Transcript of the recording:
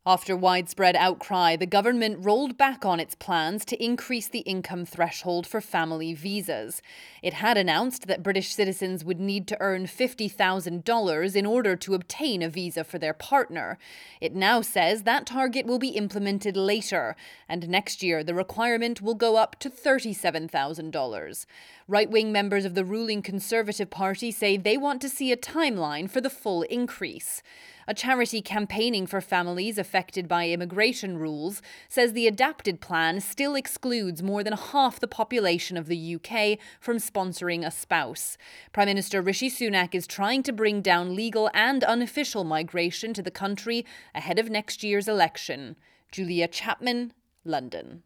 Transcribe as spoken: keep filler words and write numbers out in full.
After widespread outcry, the government rolled back on its plans to increase the income threshold for family visas. It had announced that British citizens would need to earn fifty thousand dollars in order to obtain a visa for their partner. It now says that target will be implemented later, and next year the requirement will go up to thirty-seven thousand dollars. Right-wing members of the ruling Conservative Party say they want to see a timeline for the full increase. A charity campaigning for families affected by immigration rules says the adapted plan still excludes more than half the population of the U K from sponsoring a spouse. Prime Minister Rishi Sunak is trying to bring down legal and unofficial migration to the country ahead of next year's election. Julia Chapman, London.